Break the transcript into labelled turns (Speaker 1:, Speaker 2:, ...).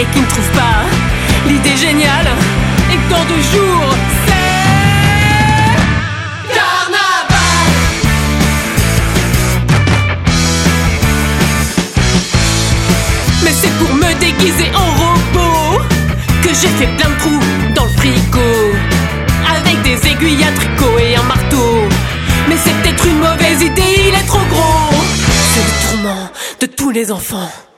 Speaker 1: et qui ne trouvent pas l'idée géniale. Et que dans 2 jours, c'est carnaval. Mais c'est pour me déguiser en robot que j'ai fait plein de trous dans le frigo, avec des aiguilles à tricot et un marteau. Mais c'est peut-être une mauvaise idée, il est trop gros. C'est le tourment de tous les enfants.